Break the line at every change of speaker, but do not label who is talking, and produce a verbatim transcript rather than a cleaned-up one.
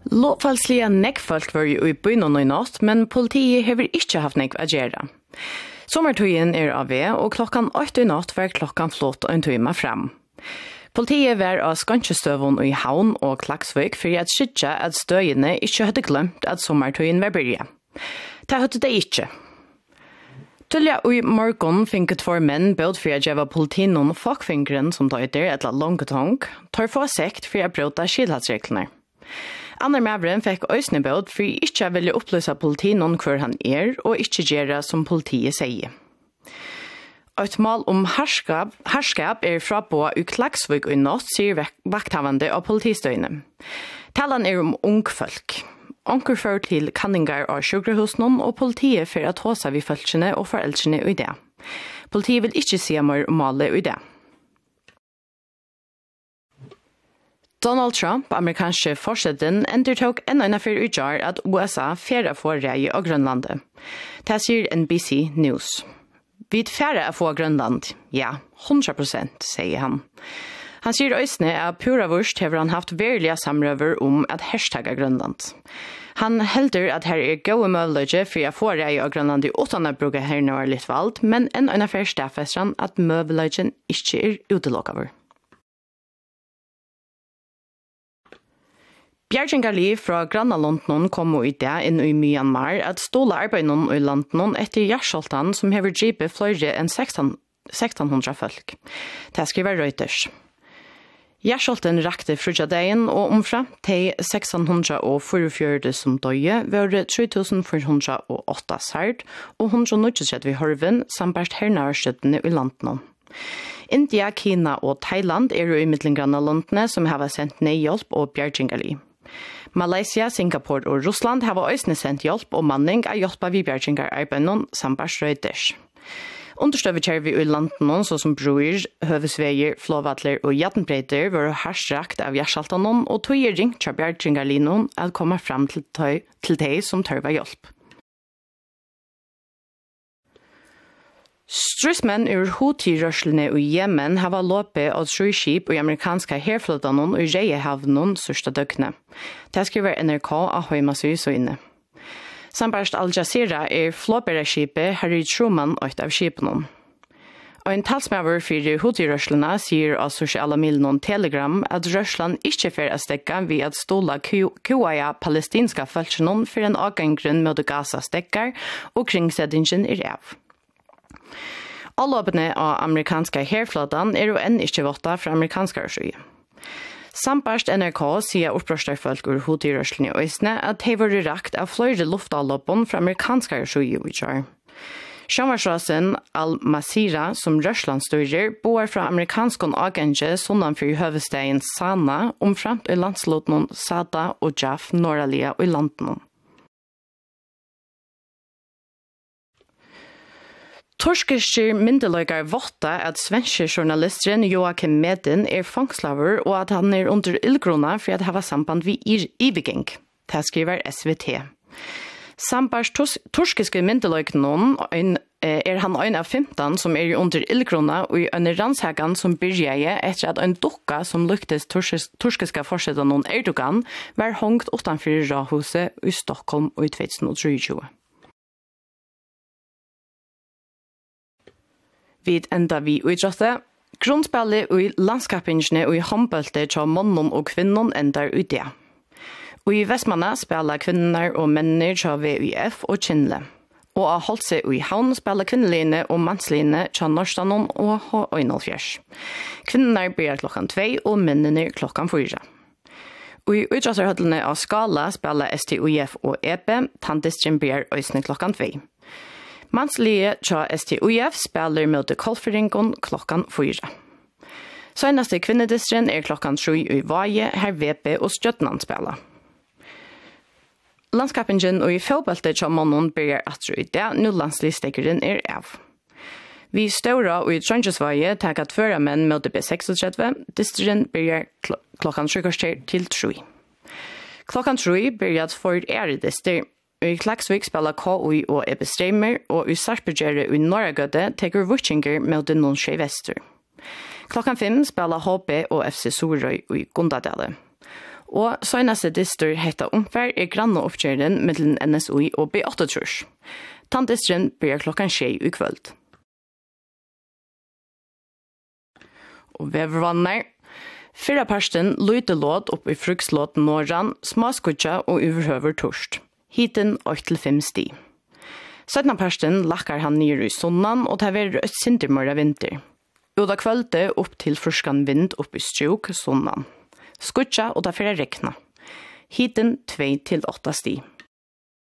Lovfalslige nekkfolk var jo i byen og i natt, men politiet har ikke haft nekk å gjøre. Sommertøyen er av ved, og klokkan åtte i natt var klokkan flott og en tøyma fram. Politiet var av Skanskjestøvun i Havn og Klaksvik for at skydja at støyene ikke hadde glemt at sommertøyen var byrja. Det hadde det ikke. Tulja og i morgon finket for menn bød for å gjøre politiet noen fakfingren som døyder et eller longetong, tar få sekt for å bryta skilhatsreglene. Andre mævren fikk øysene bød for ikke å ville opplyse politiet noen hvor han er, og ikke gjøre som politiet sier. Et mål om herskap, herskap er fra på i Klaksvik og natt, sier vakthavende av politistøyene. Talen er om ungfolk. Onker fører til kanninger av sjukhusene, og politiet for å ta seg ved følgene og foreldrene i det. Politiet vil ikke si mer om målet i det. Donald Trump, amerikanske forsetten, endertok en og en affær utgjør at U S A færre får reie av Grønlandet. Det sier N B C News. Vi er færre å få Grønland. Ja, hundre prosent, sier han. Han sier øysene at pura vurst har han haft verilige samrøver om at hashtagga Grønland. Han helder at her er gode møvløgje for å få reie av Grønland uten å bruke her nå er litt valgt, men en og en affær stafester han at møvløgjen ikke er utelokkaver. Bjergingali fra Grannalondnon kom i det inn i Myanmar at stola arbeidene i landene etter Gjersoltan som hever dripet flere enn sexton hundra folk. Det skriver Reuters. Gjersolten rakte frutjadeien og omfra til sexton forty-four som døye var det tre tusen fire hundre og åtte særd og one hundred ninety-three ved Horven samt hernærskjøttene i landene. India, Kina og Thailand er i middelgrannalondene som har sendt nedhjelp og bjergingali. Malaysia, Singapore og Russland har også sendt hjelp og manning av hjelp av bjergingararbeidet samt Reuters. Understøver kjær vi i landene, såsom broer, høvesveier, flåvatler og jattenbreiter, var herstrakt av Gjersaltanen og tog i ring til bjergingarlinjen at komme frem til de, til de som tørver hjelp. Strøsmenn ur Houthi-rørslene i Yemen har låpet av skip i amerikanske herflådene i Reiehavnen sørste døgnet. Det skriver N R K av Høymasøys og inne. Sambarst Al Jazeera er flåbæreskipet Harry Truman ut av skipene. Og en talsmaver for Houthi-rørslene sier av sosiale miljoner Telegram at rørslen ikke får å stekke ved at stola kuaja palestinske følgene for en avganggrunn med Gaza stekker og kringsettingen er av. Allåpene av amerikanske herflådan er jo enn ikke våtta fra amerikanske rørsøye. Sambarst N R K sier opprørstarfolk ur Houthi-rørslene i Øysene at de var rakt av flere luftallåpen fra amerikanske rørsøye i Ujar. Sjømarsrasen Al-Masira, som rørslandsstyrer, bor fra amerikanske agenter sånn for høvestegjen Sana, omframt i landslåten Sada og Jaf, Noralia og i landene. Torskeskir myndeløygar votta at svenske journalisteren Joakim Medin er fangslaver og at han er under ildgrona for at hava samband vid Ivegeng. Det skriver S V T. Sambars torskiske myndeløygnon er han ein av femton som er under ildgrona og i en rannshagan som byrjeie etter at en dukka som luktes torskiske forsetan Erdogan var hongt utanfor Rahuset i Stockholm i tjugo tjuetre. Vid enda vi utrådte. Grunnspillet i landskapingene og i håndbøltet til mannen og kvinnen endar ut det. Og i Vestmanna spiller kvinner og mennene til V U F og Kinle. Og av Holse og i Havn spiller kvinneliene og mannsliene til Norstanon og H Øynolfjers. Kvinnerne blir klokkan tvei og mennene klokkan fyra. Og i utrådterhøttene av Skala spiller S T U F og E P, tandistren blir øysene klokkan tvei. Manslige tja S T U F spiller møte kolferingen klokkan fyra. Søgnaste kvinnedistren er klokkan sju i Vaje, her V P og Stjøtnan spiller. Landskapingen og i fotballet tja månen byrjar atru i det, nu landslistekeren er av. Vi ståra og i Trondheimsvaje takat føra menn møte B treksogtretti, distren byrjar kl- klokkan sju til sju. Klokkan sju byrjar for ære dister. I Klaksvik spiller K U I og Ebbe Streimer, og i Sarpegjerre i Norragøde teker Vutsinger med den noen skje vester. Klokkan fem spiller H B og F C Sorøy i Gundadale. Og søgnaste distur hetta omfær er granne oppkjøren mellom N S O I og B åtta trus. Tandistren blir klokkan tjei i kvöld. Og vevervannar. Fyrra parsten lyte låt opp i frukslåt norran, smaskutja og overhøver torst. Hiten åtte til fem sti. Søtna parsten lakkar han nere i sonnan, og det er et sintermørra vinter. Uda kvölde opp til fruskan vind opp i strjuk sonnan. Skutja og det fyrra rekna. Hiten tvei til åtta sti.